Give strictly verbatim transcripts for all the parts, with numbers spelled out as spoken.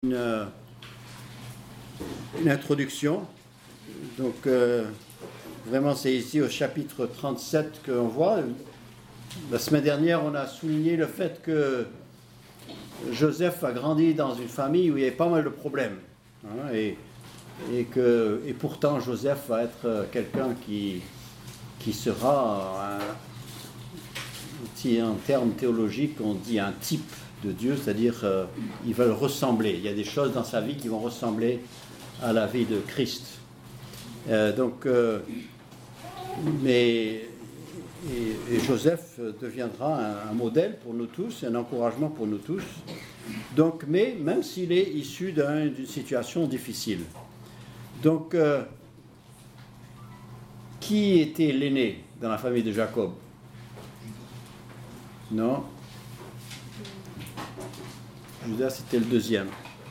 Une, euh, une introduction. Donc, euh, vraiment, c'est ici au chapitre trente-sept qu'on voit. La semaine dernière, on a souligné le fait que Joseph a grandi dans une famille où il y avait pas mal de problèmes. Hein, et, et, que, et pourtant, Joseph va être quelqu'un qui, qui sera, un, en termes théologiques, on dit un type de Dieu, c'est-à-dire euh, ils veulent ressembler. Il y a des choses dans sa vie qui vont ressembler à la vie de Christ. Euh, donc, euh, mais et, et Joseph deviendra un, un modèle pour nous tous, un encouragement pour nous tous. Donc, mais même s'il est issu d'un, d'une situation difficile. Donc, euh, qui était l'aîné dans la famille de Jacob? Non. Judas, c'était le deuxième.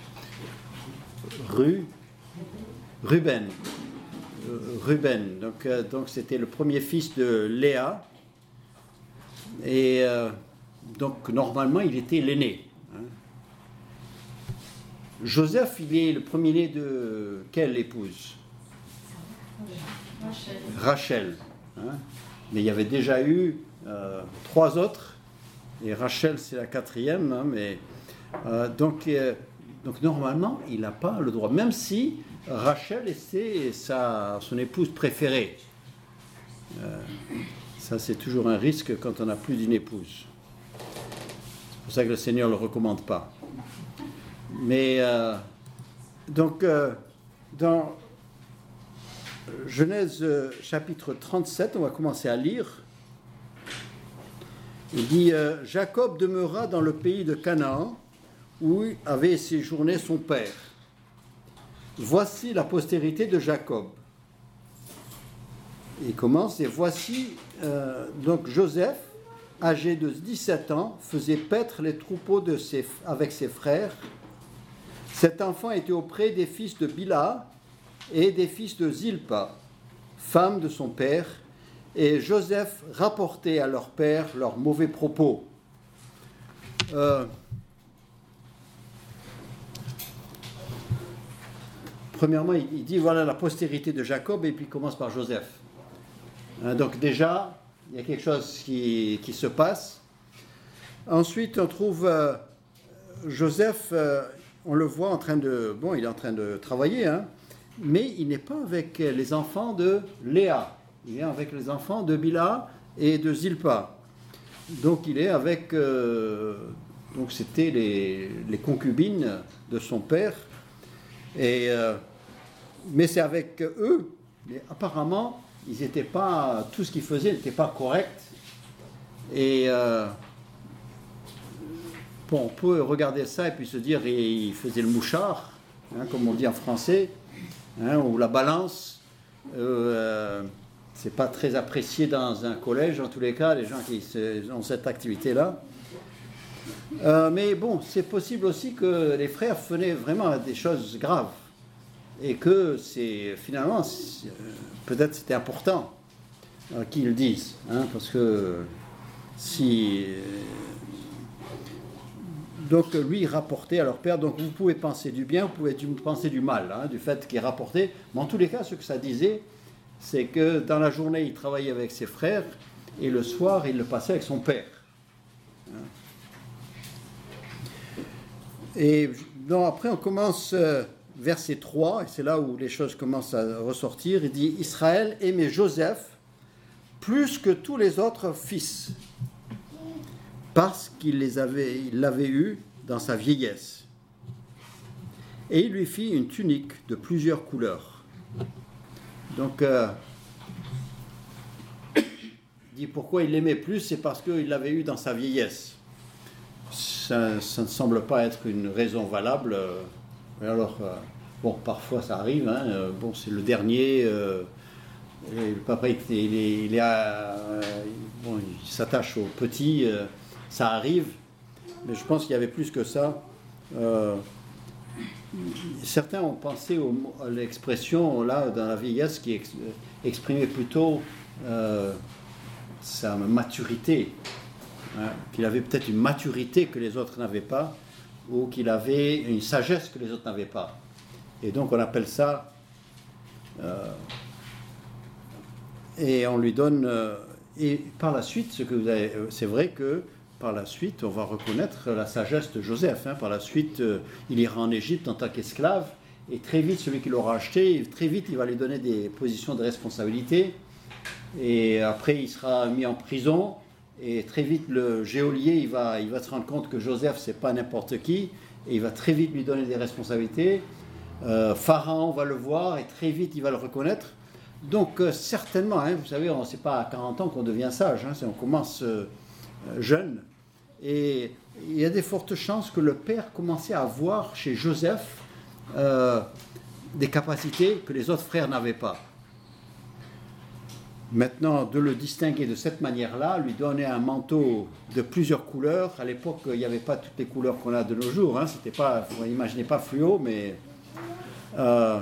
Ru, Ruben. Euh, Ruben. Donc, euh, donc, c'était le premier fils de Léa. Et euh, donc, normalement, il était l'aîné. Hein. Joseph, il est le premier-né de quelle épouse? Rachel. Rachel. Hein. Mais il y avait déjà eu euh, trois autres. Et Rachel, c'est la quatrième, hein, mais... Euh, donc, euh, donc normalement, il n'a pas le droit, même si Rachel était sa, son épouse préférée. Euh, ça, c'est toujours un risque quand on n'a plus d'une épouse. C'est pour ça que le Seigneur ne le recommande pas. Mais, euh, donc, euh, dans Genèse euh, chapitre trente-sept, on va commencer à lire. Il dit euh, « Jacob demeura dans le pays de Canaan, où avait séjourné son père. Voici la postérité de Jacob. » Il commence, et voici, euh, donc Joseph, âgé de dix-sept ans, faisait paître les troupeaux de ses, avec ses frères. Cet enfant était auprès des fils de Bila et des fils de Zilpa, femme de son père, et Joseph rapportait à leur père leurs mauvais propos. Euh, Premièrement, il dit, voilà la postérité de Jacob, et puis il commence par Joseph. Hein, donc déjà, il y a quelque chose qui, qui se passe. Ensuite, on trouve euh, Joseph, euh, on le voit en train de... Bon, il est en train de travailler, hein, mais il n'est pas avec les enfants de Léa. Il est avec les enfants de Bila et de Zilpa. Donc, il est avec... Euh, donc, c'était les, les concubines de son père. Et... Euh, Mais c'est avec eux, mais apparemment, ils étaient pas, tout ce qu'ils faisaient n'était pas correct. Et euh, bon, on peut regarder ça et puis se dire, ils faisaient le mouchard, hein, comme on dit en français, hein, ou la balance. Euh, c'est pas très apprécié dans un collège, en tous les cas, les gens qui ont cette activité-là. Euh, mais bon, c'est possible aussi que les frères faisaient vraiment des choses graves. Et que c'est finalement, c'est, peut-être c'était important euh, qu'ils le disent, hein, parce que si... Euh, donc lui rapportait à leur père, donc vous pouvez penser du bien, vous pouvez penser du mal, hein, du fait qu'il rapportait, mais en tous les cas, ce que ça disait, c'est que dans la journée, il travaillait avec ses frères, et le soir, il le passait avec son père. Hein. Et donc après, on commence... Euh, verset trois, et c'est là où les choses commencent à ressortir, il dit « Israël aimait Joseph plus que tous les autres fils, parce qu'il les avait, il l'avait eu dans sa vieillesse. Et il lui fit une tunique de plusieurs couleurs. » Donc, euh, il dit pourquoi il l'aimait plus, c'est parce qu'il l'avait eu dans sa vieillesse. Ça, ça ne semble pas être une raison valable. Euh, Alors, euh, bon, parfois ça arrive, hein, euh, bon, c'est le dernier, euh, le papa, il, il, il, est à, euh, bon, il s'attache au petit, euh, ça arrive, mais je pense qu'il y avait plus que ça. Euh, certains ont pensé au, à l'expression, là, dans la vieillesse, qui ex, exprimait plutôt euh, sa maturité, hein, qu'il avait peut-être une maturité que les autres n'avaient pas. ou qu'il avait une sagesse que les autres n'avaient pas. Et donc on appelle ça, euh, et on lui donne, euh, et par la suite, ce que vous avez, c'est vrai que par la suite, on va reconnaître la sagesse de Joseph. Hein. Par la suite, euh, il ira en Égypte en tant qu'esclave, et très vite, celui qui l'aura acheté, très vite, il va lui donner des positions de responsabilité, et après, il sera mis en prison, et très vite, le geôlier, il va, il va se rendre compte que Joseph, c'est pas n'importe qui, et il va très vite lui donner des responsabilités. Euh, Pharaon va le voir, et très vite, il va le reconnaître. Donc, euh, certainement, hein, vous savez, on, c'est pas à quarante ans qu'on devient sage, hein, c'est, on commence euh, jeune. Et il y a des fortes chances que le père commençait à voir chez Joseph euh, des capacités que les autres frères n'avaient pas. Maintenant, de le distinguer de cette manière-là, lui donner un manteau de plusieurs couleurs. À l'époque, il n'y avait pas toutes les couleurs qu'on a de nos jours. Hein. C'était pas, vous n'imaginez pas fluo, mais euh,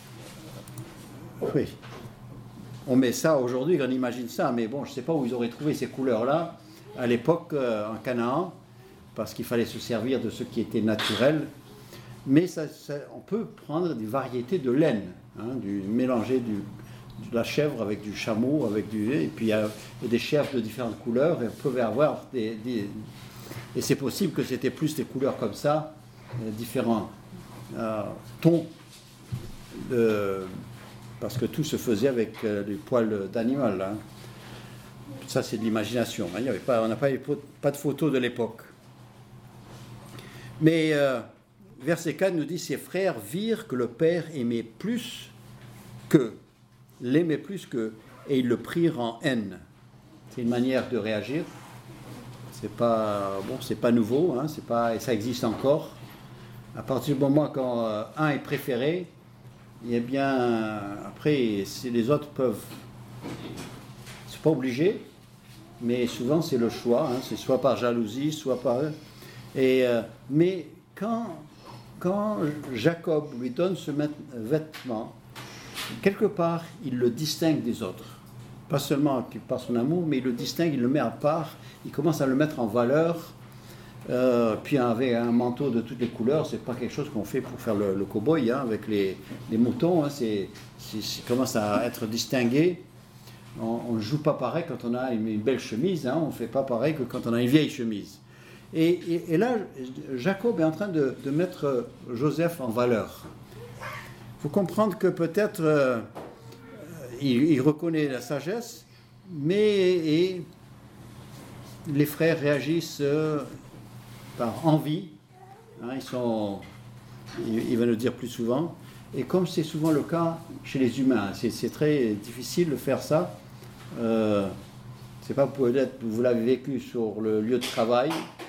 oui. On met ça aujourd'hui, on imagine ça, mais bon, je ne sais pas où ils auraient trouvé ces couleurs-là à l'époque euh, en Canaan, parce qu'il fallait se servir de ce qui était naturel. Mais ça, ça, on peut prendre des variétés de laine, hein, du, mélanger du, de la chèvre avec du chameau, avec du, et puis il y a des chèvres de différentes couleurs, et on pouvait avoir des, des et c'est possible que c'était plus des couleurs comme ça, euh, différents euh, tons, de, parce que tout se faisait avec euh, des poils d'animal. Hein. Ça, c'est de l'imagination. Hein. Il y avait pas, on n'a pas, pas de photos de l'époque. Mais euh, verset quatre nous dit, ses frères virent que le père aimait plus que, l'aimait plus que, et ils le prirent en haine. C'est une manière de réagir. C'est pas, bon, c'est pas nouveau, hein, c'est pas, et ça existe encore. À partir du moment quand euh, un est préféré, eh bien, après, si les autres peuvent, c'est pas obligé, mais souvent c'est le choix, hein, c'est soit par jalousie, soit par... Et, euh, mais quand, quand Jacob lui donne ce vêtement, quelque part, il le distingue des autres. Pas seulement par son amour, mais il le distingue, il le met à part, il commence à le mettre en valeur. Euh, puis avec un manteau de toutes les couleurs, c'est pas quelque chose qu'on fait pour faire le, le cow-boy, hein, avec les, les moutons, hein, c'est, c'est, c'est commence à être distingué. On ne joue pas pareil quand on a une, une belle chemise, hein, on ne fait pas pareil que quand on a une vieille chemise. Et, et, et là, Jacob est en train de, de mettre Joseph en valeur. Il faut comprendre que peut-être euh, il, il reconnaît la sagesse, mais et les frères réagissent euh, par envie. Hein, ils sont, il, il va nous dire plus souvent. Et comme c'est souvent le cas chez les humains, c'est, c'est très difficile de faire ça. Euh, c'est pas peut-être vous l'avez vécu sur le lieu de travail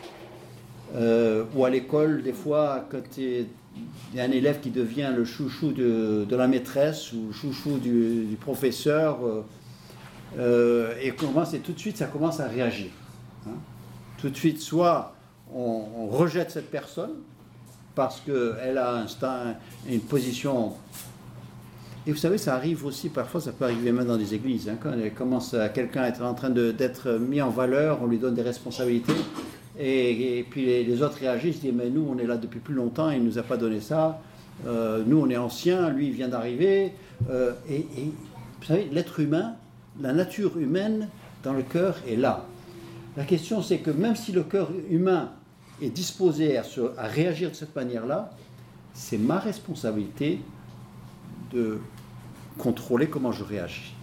euh, ou à l'école, des fois, quand il y a un élève qui devient le chouchou de, de la maîtresse ou le chouchou du, du professeur, euh, euh, et commence, et tout de suite, ça commence à réagir. Hein. Tout de suite, soit on, on rejette cette personne, parce qu'elle a un, un, une position... Et vous savez, ça arrive aussi, parfois, ça peut arriver même dans des églises. Hein, quand elle commence à, quelqu'un à être en train de, d'être mis en valeur, on lui donne des responsabilités, et, et puis les, les autres réagissent, disent, mais nous, on est là depuis plus longtemps, il ne nous a pas donné ça, euh, nous, on est anciens, lui, il vient d'arriver. Euh, et, et vous savez, l'être humain, la nature humaine dans le cœur est là. La question, c'est que même si le cœur humain est disposé à, se, à réagir de cette manière-là, c'est ma responsabilité de contrôler comment je réagis.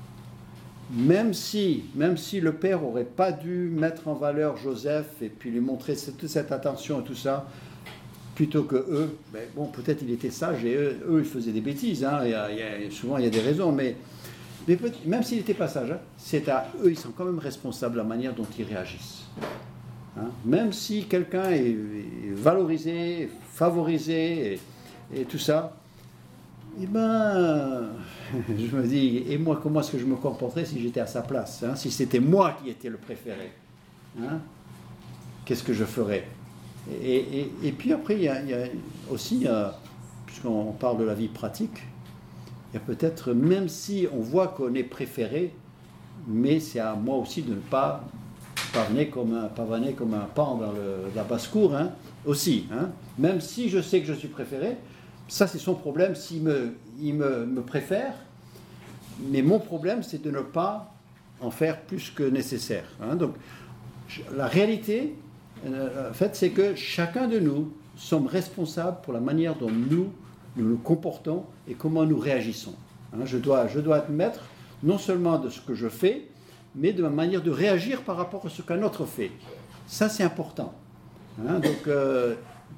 Même si, même si le père n'aurait pas dû mettre en valeur Joseph et puis lui montrer toute cette attention et tout ça, plutôt que eux, ben bon, peut-être il était sage et eux, eux ils faisaient des bêtises, hein, il y a, il y a, souvent il y a des raisons, mais, mais même s'il n'était pas sage, hein, c'est à eux, ils sont quand même responsables de la manière dont ils réagissent. Hein, même si quelqu'un est valorisé, favorisé et, et tout ça, eh ben, je me dis, et moi, comment est-ce que je me comporterais si j'étais à sa place, hein, si c'était moi qui étais le préféré, hein, qu'est-ce que je ferais? et, et, et puis après, il y a, il y a aussi, euh, puisqu'on parle de la vie pratique, il y a peut-être, même si on voit qu'on est préféré, mais c'est à moi aussi de ne pas pavaner comme un, pavaner comme un pan dans le, la basse-cour, hein, aussi. Hein. Même si je sais que je suis préféré, ça c'est son problème s'il me, il me, me préfère. Mais mon problème, c'est de ne pas en faire plus que nécessaire. Hein. Donc, la réalité, euh, en fait, c'est que chacun de nous sommes responsables pour la manière dont nous nous, nous comportons et comment nous réagissons. Hein. Je dois, je dois être maître non seulement de ce que je fais, mais de ma manière de réagir par rapport à ce qu'un autre fait. Ça, c'est important. Hein. Donc, euh,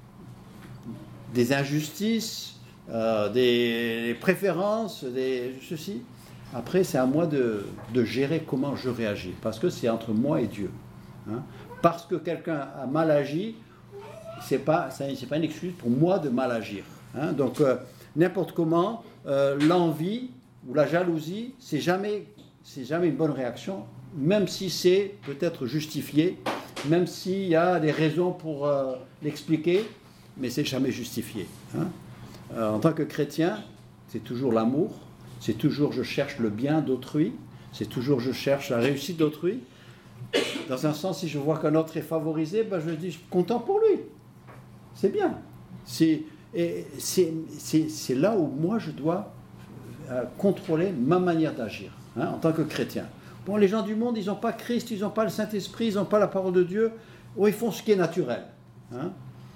des injustices, euh, des préférences, des ceci. Après, c'est à moi de, de gérer comment je réagis, parce que c'est entre moi et Dieu. Hein. Parce que quelqu'un a mal agi, c'est pas, c'est pas une excuse pour moi de mal agir. Hein. Donc, euh, n'importe comment, euh, l'envie ou la jalousie, c'est jamais, c'est jamais une bonne réaction, même si c'est peut-être justifié, même s'il y a des raisons pour euh, l'expliquer, mais c'est jamais justifié. Hein. Euh, en tant que chrétien, c'est toujours l'amour. C'est toujours je cherche le bien d'autrui, c'est toujours je cherche la réussite d'autrui. Dans un sens, si je vois qu'un autre est favorisé, ben je dis je suis content pour lui. C'est bien. C'est, et c'est, c'est, c'est là où moi je dois euh, contrôler ma manière d'agir, hein, en tant que chrétien. Bon, les gens du monde, ils n'ont pas Christ, ils n'ont pas le Saint-Esprit, ils n'ont pas la parole de Dieu, ou ils font ce qui est naturel. Hein.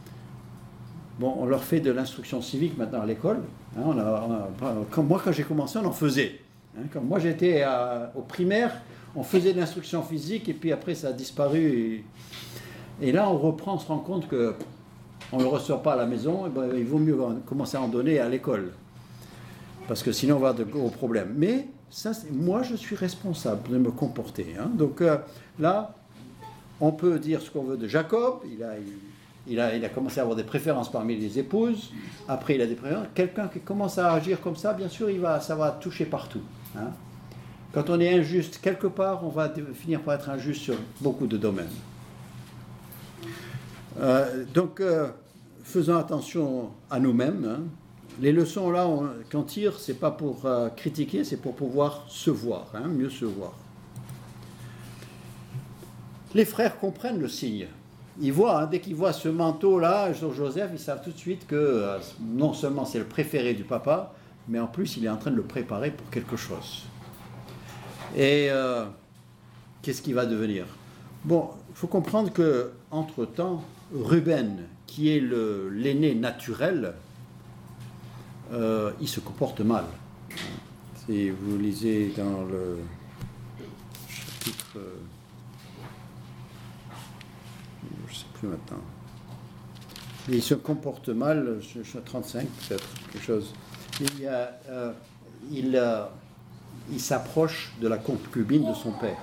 Bon, on leur fait de l'instruction civique maintenant à l'école. Hein, on a, on a, quand, moi, quand j'ai commencé, on en faisait. Hein, quand moi, j'étais à, au primaire, on faisait de l'instruction physique, et puis après, ça a disparu. Et, et là, on reprend, on se rend compte qu'on ne le ressort pas à la maison. Et ben, il vaut mieux commencer à en donner à l'école. Parce que sinon, on va avoir de gros problèmes. Mais ça, moi, je suis responsable de me comporter. Hein. Donc euh, là, on peut dire ce qu'on veut de Jacob. Il a... Il, Il a, il a commencé à avoir des préférences parmi les épouses. Après, il a des préférences. Quelqu'un qui commence à agir comme ça, bien sûr, il va, ça va toucher partout. Hein. Quand on est injuste quelque part, on va finir par être injuste sur beaucoup de domaines. Euh, donc, euh, faisons attention à nous-mêmes. Hein. Les leçons là on, qu'on tire, c'est pas pour euh, critiquer, c'est pour pouvoir se voir, hein, mieux se voir. Les frères comprennent le signe. Ils voient, hein, dès qu'ils voient ce manteau-là sur Joseph, ils savent tout de suite que euh, non seulement c'est le préféré du papa, mais en plus il est en train de le préparer pour quelque chose. Et euh, qu'est-ce qu'il va devenir? Bon, il faut comprendre qu'entre-temps, Ruben, qui est le, l'aîné naturel, euh, il se comporte mal. Si vous lisez dans le chapitre... Euh, je ne sais plus maintenant. Et il se comporte mal, je suis à trente-cinq peut-être, quelque chose. Il, a, euh, il, euh, il s'approche de la concubine de son père.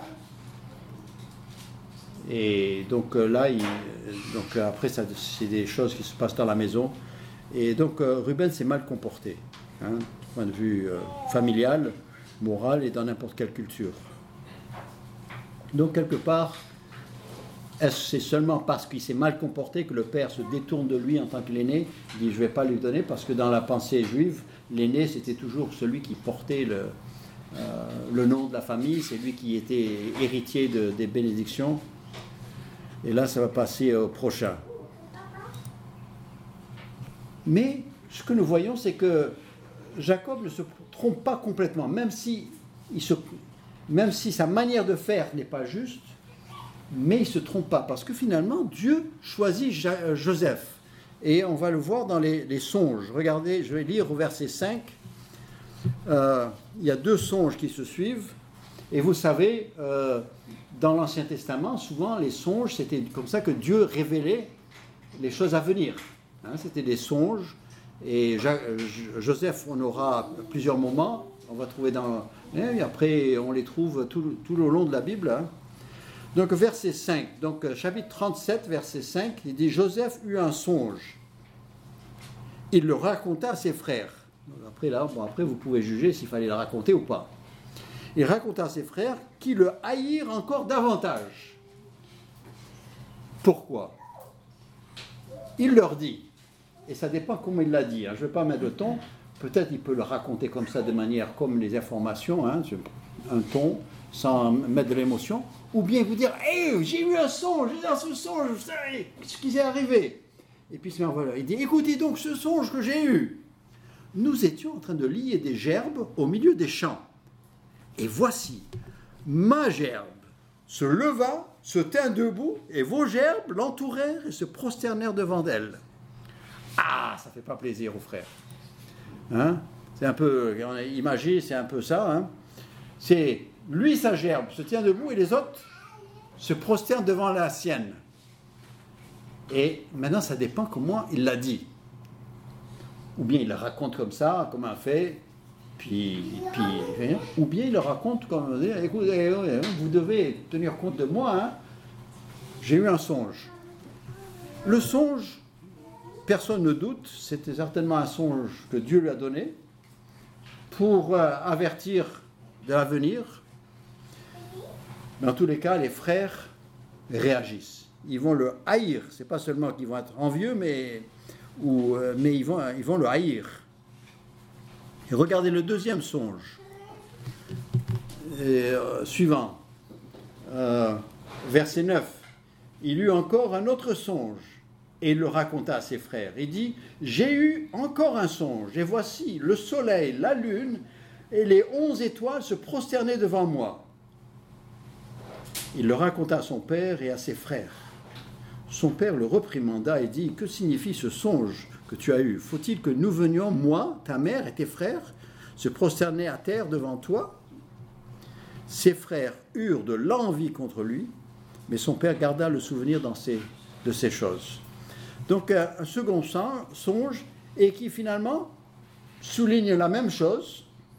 Et donc euh, là, il, donc, après, ça, c'est des choses qui se passent dans la maison. Et donc euh, Ruben s'est mal comporté, hein, du point de vue euh, familial, moral et dans n'importe quelle culture. Donc quelque part, est-ce que c'est seulement parce qu'il s'est mal comporté que le père se détourne de lui en tant que l'aîné? Il dit je ne vais pas lui donner parce que dans la pensée juive, l'aîné c'était toujours celui qui portait le, euh, le nom de la famille, c'est lui qui était héritier de, des bénédictions. Et là ça va passer au prochain. Mais ce que nous voyons, c'est que Jacob ne se trompe pas complètement, même si, il se, même si sa manière de faire n'est pas juste. Mais il ne se trompe pas, parce que finalement, Dieu choisit Joseph. Et on va le voir dans les, les songes. Regardez, je vais lire au verset cinq. Euh, il y a deux songes qui se suivent. Et vous savez, euh, dans l'Ancien Testament, souvent, les songes, c'était comme ça que Dieu révélait les choses à venir. Hein, c'était des songes. Et Joseph, on aura plusieurs moments. On va trouver dans... Et après, on les trouve tout, tout le long de la Bible, hein. Donc verset cinq, donc chapitre trente-sept, verset cinq, il dit « Joseph eut un songe. Il le raconta à ses frères. » Après, là, bon, après, vous pouvez juger s'il fallait le raconter ou pas. Il raconta à ses frères qui le haïrent encore davantage. Pourquoi? Il leur dit, et ça dépend comment il l'a dit, hein, je ne vais pas mettre le ton, peut-être il peut le raconter comme ça de manière comme les informations, hein, un ton, sans mettre de l'émotion, ou bien vous dire hey, « j'ai eu un songe, j'ai eu un songe, vous savez ce qui s'est arrivé ». et puis il se met en valeur. Il dit, écoutez donc ce songe que j'ai eu. Nous étions en train de lier des gerbes au milieu des champs. Et voici, ma gerbe se leva, se tint debout, et vos gerbes l'entourèrent et se prosternèrent devant elle. Ah, ça ne fait pas plaisir aux frères. Hein? C'est un peu, imagine, c'est un peu ça. Hein? C'est lui, sa gerbe se tient debout et les autres se prosternent devant la sienne. Et maintenant, ça dépend comment il l'a dit. Ou bien il le raconte comme ça, comme un fait, puis, puis ou bien il le raconte comme dire, écoutez, vous devez tenir compte de moi, hein. J'ai eu un songe. Le songe, personne ne doute, c'était certainement un songe que Dieu lui a donné pour euh, avertir de l'avenir. Dans tous les cas, les frères réagissent. Ils vont le haïr. C'est pas seulement qu'ils vont être envieux, mais Ou, euh, mais ils vont, ils vont le haïr. Et regardez le deuxième songe. Et, euh, suivant. Euh, verset neuf. Il eut encore un autre songe et il le raconta à ses frères. Il dit, j'ai eu encore un songe et voici le soleil, la lune et les onze étoiles se prosternaient devant moi. Il le raconta à son père et à ses frères. Son père le reprimanda et dit, que signifie ce songe que tu as eu? Faut-il que nous venions, moi, ta mère et tes frères, se prosterner à terre devant toi? Ses frères eurent de l'envie contre lui, mais son père garda le souvenir dans ces, de ces choses. Donc un second songe, et qui finalement souligne la même chose.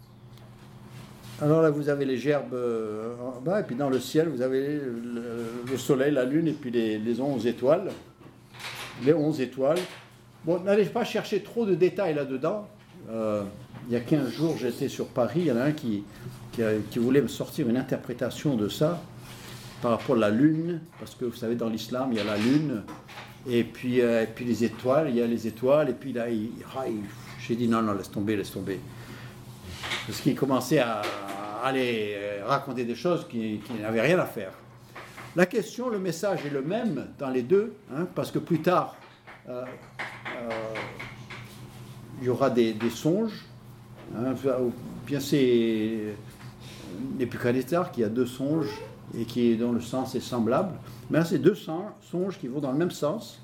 Alors là, vous avez les gerbes en bas, et puis dans le ciel, vous avez le, le soleil, la lune, et puis les, les onze étoiles. Les onze étoiles. Bon, n'allez pas chercher trop de détails là-dedans. Euh, il y a quinze jours, j'étais sur Paris, il y en a un qui, qui, a, qui voulait me sortir une interprétation de ça, par rapport à la lune, parce que vous savez, dans l'islam, il y a la lune, et puis, euh, et puis les étoiles, il y a les étoiles, et puis là, il, il, j'ai dit non, non, laisse tomber, laisse tomber. Parce qu'il commençait à aller raconter des choses qui, qui n'avaient rien à faire. La question, le message est le même dans les deux, hein, parce que plus tard, euh, euh, il y aura des, des songes. Hein, bien c'est Nebuchadnezzar qui a deux songes et qui, dont le sens est semblable. Mais là, c'est deux songes qui vont dans le même sens.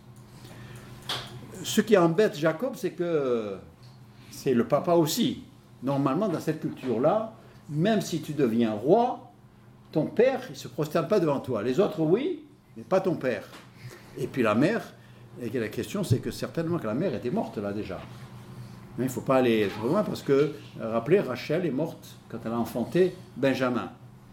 Ce qui embête Jacob, c'est que c'est le papa aussi. Normalement, dans cette culture-là, même si tu deviens roi, ton père, il ne se prosterne pas devant toi. Les autres, oui, mais pas ton père. Et puis la mère, et la question, c'est que certainement que la mère était morte là déjà. Il ne faut pas aller trop loin parce que, rappelez, Rachel est morte quand elle a enfanté Benjamin.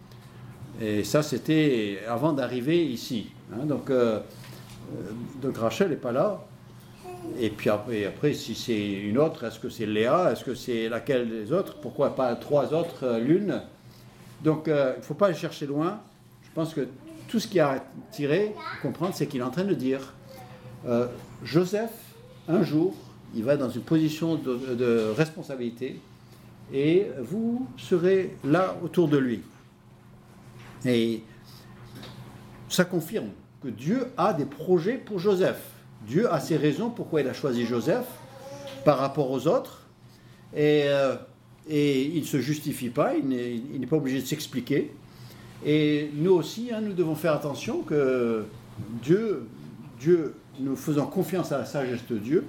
Et ça, c'était avant d'arriver ici. Hein, donc, euh, donc Rachel n'est pas là. Et puis après, après si c'est une autre, est-ce que c'est Léa? Est-ce que c'est laquelle des autres? Pourquoi pas trois autres euh, l'une? Donc euh, il ne faut pas aller chercher loin. Je pense que tout ce qu'il y a à tirer, à comprendre, c'est qu'il est en train de dire euh, Joseph, un jour, il va dans une position de, de responsabilité et vous serez là autour de lui. Et ça confirme que Dieu a des projets pour Joseph. Dieu a ses raisons pourquoi il a choisi Joseph par rapport aux autres. Et, euh, et il ne se justifie pas, il n'est, il n'est pas obligé de s'expliquer. Et nous aussi, hein, nous devons faire attention que Dieu, Dieu, nous faisons confiance à la sagesse de Dieu.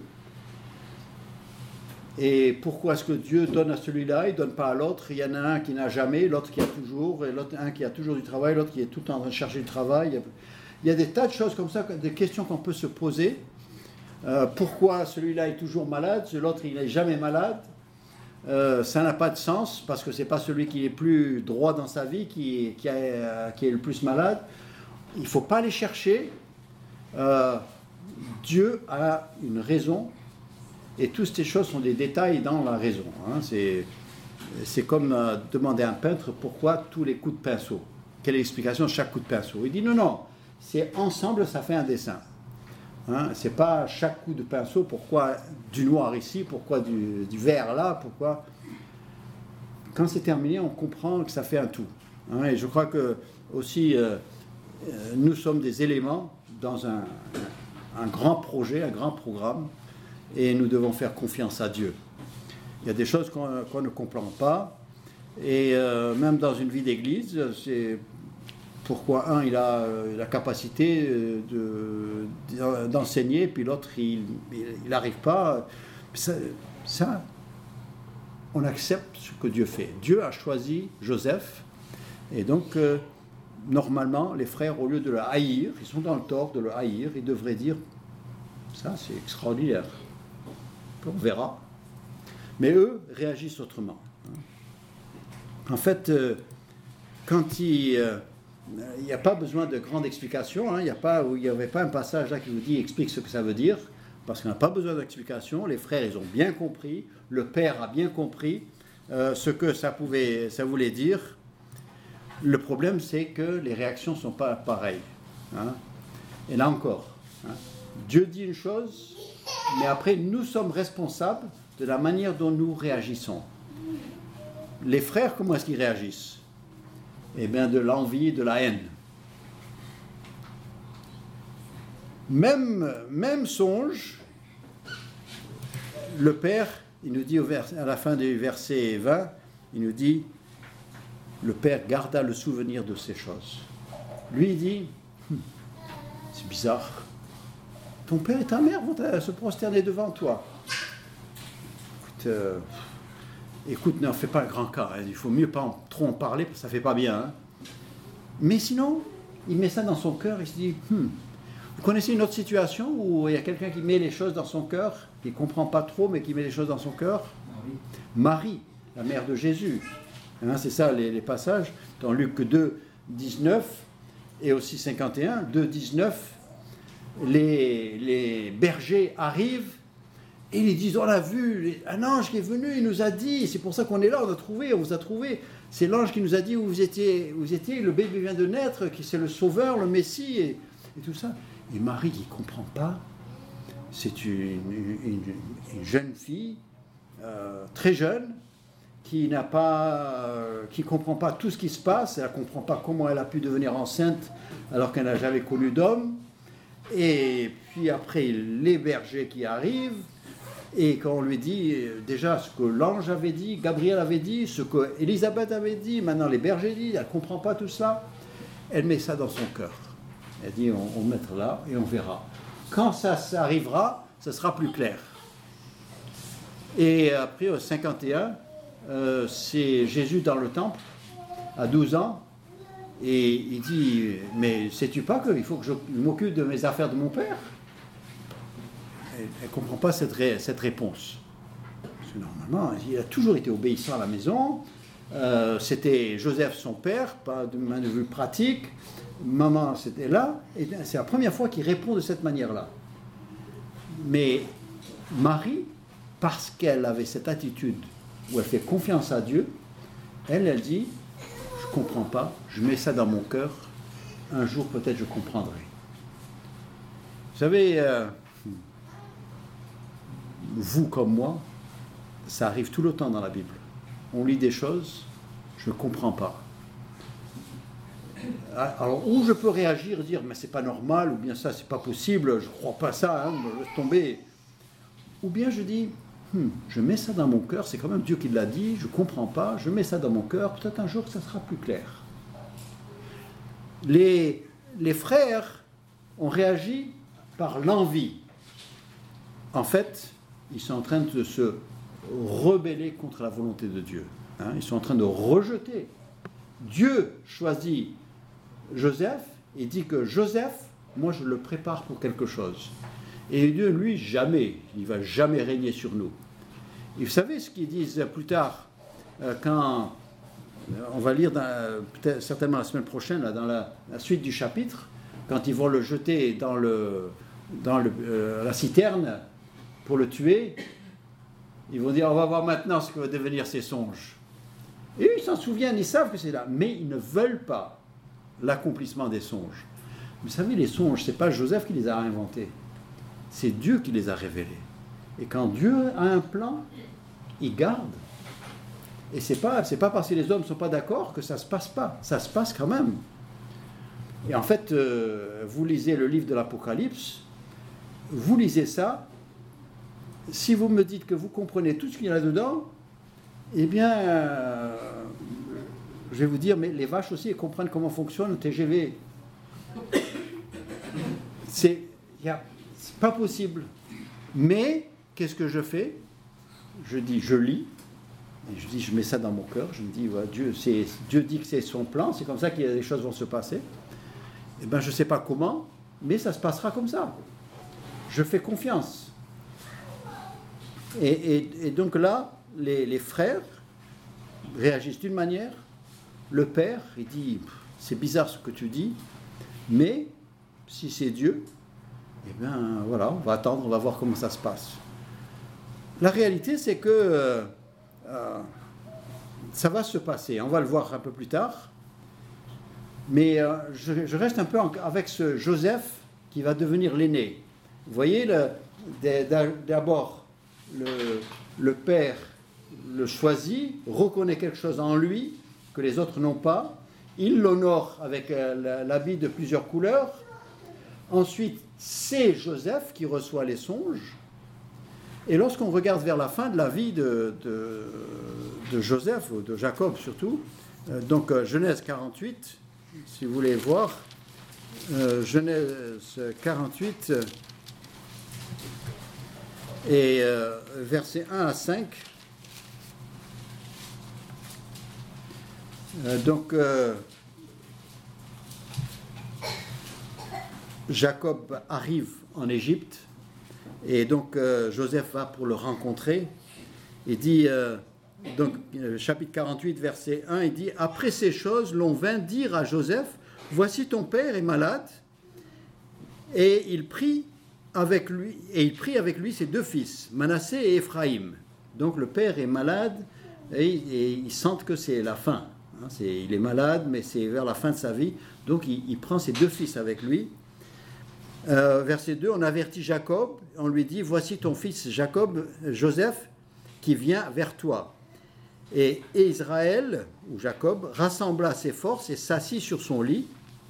Et pourquoi est-ce que Dieu donne à celui-là, il ne donne pas à l'autre? Il y en a un qui n'a jamais, l'autre qui a toujours, et l'autre un qui a toujours du travail, l'autre qui est tout le temps en train de chercher du travail. Il y a des tas de choses comme ça, des questions qu'on peut se poser. Euh, pourquoi celui-là est toujours malade, l'autre il n'est jamais malade? euh, Ça n'a pas de sens, parce que ce n'est pas celui qui est plus droit dans sa vie qui, qui, a, qui est le plus malade. Il ne faut pas aller chercher. Euh, Dieu a une raison, et toutes ces choses sont des détails dans la raison. Hein. C'est, c'est comme euh, demander à un peintre pourquoi tous les coups de pinceau. Quelle est l'explication de chaque coup de pinceau? Il dit non, non. C'est ensemble, ça fait un dessin. Hein, c'est pas chaque coup de pinceau, pourquoi du noir ici, pourquoi du, du vert là, pourquoi... Quand c'est terminé, on comprend que ça fait un tout. Hein, et je crois que aussi, euh, nous sommes des éléments dans un, un grand projet, un grand programme, et nous devons faire confiance à Dieu. Il y a des choses qu'on, qu'on ne comprend pas, et euh, même dans une vie d'église, c'est pourquoi un, il a la capacité de, d'enseigner, puis l'autre, il n'arrive pas. Ça, ça, on accepte ce que Dieu fait. Dieu a choisi Joseph, et donc, euh, normalement, les frères, au lieu de le haïr, ils sont dans le tort de le haïr, ils devraient dire, ça c'est extraordinaire, on verra. Mais eux réagissent autrement. En fait, euh, quand il euh, n'y a pas besoin de grandes explications, hein, il n'y avait pas un passage là qui vous dit, explique ce que ça veut dire, parce qu'on n'a pas besoin d'explication, les frères, ils ont bien compris, le père a bien compris euh, ce que ça, pouvait, ça voulait dire. Le problème, c'est que les réactions ne sont pas pareilles. Hein. Et là encore, hein, Dieu dit une chose, mais après, nous sommes responsables de la manière dont nous réagissons. Les frères, comment est-ce qu'ils réagissent? Eh bien, de l'envie, de la haine. Même, même songe, le Père, il nous dit au vers, à la fin du verset vingt, il nous dit, le Père garda le souvenir de ces choses. Lui, il dit, hm, c'est bizarre, ton père et ta mère vont se prosterner devant toi. Écoute, euh, écoute n'en fais pas un grand cas, hein, il faut mieux pas en, trop en parler, parce que ça ne fait pas bien. Hein. Mais sinon, il met ça dans son cœur, il se dit, hm, vous connaissez une autre situation où il y a quelqu'un qui met les choses dans son cœur, qui ne comprend pas trop, mais qui met les choses dans son cœur? Marie, Marie, la mère de Jésus. Hein, c'est ça les, les passages, dans Luc deux, dix-neuf et aussi cinquante et un, deux, dix-neuf, les, les bergers arrivent et ils disent, on a vu, un ange qui est venu, il nous a dit, c'est pour ça qu'on est là, on a trouvé, on vous a trouvé, c'est l'ange qui nous a dit où vous étiez, où vous étiez, le bébé vient de naître, qui c'est le sauveur, le Messie, et, et tout ça. Et Marie qui ne comprend pas, c'est une, une, une jeune fille, euh, très jeune, qui n'a pas, euh, qui comprend pas tout ce qui se passe, elle ne comprend pas comment elle a pu devenir enceinte alors qu'elle n'a jamais connu d'homme. Et puis après, les bergers qui arrivent, et quand on lui dit déjà ce que l'ange avait dit, Gabriel avait dit, ce que Élisabeth avait dit, maintenant les bergers disent, elle ne comprend pas tout ça, elle met ça dans son cœur. Elle dit, on, on mettra là et on verra. Quand ça, ça arrivera, ça sera plus clair. Et après, au cinquante et un, Euh, c'est Jésus dans le temple, à douze ans, et il dit, mais sais-tu pas qu'il faut que je m'occupe de mes affaires de mon père? Elle ne comprend pas cette, ré, cette réponse. Parce que normalement, il a toujours été obéissant à la maison, euh, c'était Joseph son père, pas de point de vue pratique, maman c'était là, et c'est la première fois qu'il répond de cette manière-là. Mais Marie, parce qu'elle avait cette attitude où elle fait confiance à Dieu, elle, elle dit, je ne comprends pas, je mets ça dans mon cœur, un jour peut-être je comprendrai. Vous savez, euh, vous comme moi, ça arrive tout le temps dans la Bible. On lit des choses, je ne comprends pas. Alors, où je peux réagir et dire, mais c'est pas normal, ou bien ça, c'est pas possible, je ne crois pas ça, hein, me laisse tomber. Ou bien je dis, Hmm, je mets ça dans mon cœur, c'est quand même Dieu qui l'a dit, je ne comprends pas, je mets ça dans mon cœur, peut-être un jour ça sera plus clair. Les, les frères ont réagi par l'envie. En fait, ils sont en train de se rebeller contre la volonté de Dieu. Hein, ils sont en train de rejeter. Dieu choisit Joseph et dit que Joseph, moi je le prépare pour quelque chose. Et Dieu, lui, jamais, il ne va jamais régner sur nous. Et vous savez ce qu'ils disent plus tard, euh, quand, euh, on va lire dans, peut-être, certainement la semaine prochaine, là, dans la, la suite du chapitre, quand ils vont le jeter dans, le, dans le, euh, la citerne pour le tuer, ils vont dire, on va voir maintenant ce que va devenir ces songes. Et eux, ils s'en souviennent, ils savent que c'est là, mais ils ne veulent pas l'accomplissement des songes. Vous savez, les songes, ce n'est pas Joseph qui les a inventés. C'est Dieu qui les a révélés. Et quand Dieu a un plan, il garde. Et ce n'est pas, c'est pas parce que les hommes ne sont pas d'accord que ça ne se passe pas. Ça se passe quand même. Et en fait, euh, vous lisez le livre de l'Apocalypse, vous lisez ça, si vous me dites que vous comprenez tout ce qu'il y a là-dedans, eh bien, euh, je vais vous dire, mais les vaches aussi, elles comprennent comment fonctionne le T G V. C'est, y a, c'est pas possible. Mais, qu'est-ce que je fais? Je dis, je lis, et je dis, je mets ça dans mon cœur, je me dis, ouais, Dieu, c'est, Dieu dit que c'est son plan, c'est comme ça que les choses vont se passer. Eh bien, je ne sais pas comment, mais ça se passera comme ça. Je fais confiance. Et, et, et donc là, les, les frères réagissent d'une manière. Le père, il dit, c'est bizarre ce que tu dis, mais si c'est Dieu, eh bien voilà, on va attendre, on va voir comment ça se passe. La réalité, c'est que euh, euh, ça va se passer. On va le voir un peu plus tard. Mais euh, je, je reste un peu en, avec ce Joseph qui va devenir l'aîné. Vous voyez, le, d'abord, le, le père le choisit, reconnaît quelque chose en lui que les autres n'ont pas. Il l'honore avec euh, l'habit de plusieurs couleurs. Ensuite, c'est Joseph qui reçoit les songes. Et lorsqu'on regarde vers la fin de la vie de, de, de Joseph, ou de Jacob surtout, euh, donc euh, Genèse quarante-huit, si vous voulez voir, euh, Genèse quarante-huit et euh, versets un à cinq. Euh, donc, euh, Jacob arrive en Égypte et donc euh, Joseph va pour le rencontrer. Il dit, euh, donc euh, chapitre quarante-huit, verset un, il dit « Après ces choses, l'on vint dire à Joseph, voici ton père est malade. » Et il prit avec lui, et il prit avec lui ses deux fils, Manassé et Éphraïm. Donc le père est malade et, et ils sentent que c'est la fin. Hein, c'est, il est malade, mais c'est vers la fin de sa vie. Donc il, il prend ses deux fils avec lui. Euh, verset deux, on avertit Jacob, on lui dit, voici ton fils Jacob, Joseph, qui vient vers toi. Et, et Israël, ou Jacob, rassembla ses forces et s'assit sur son lit.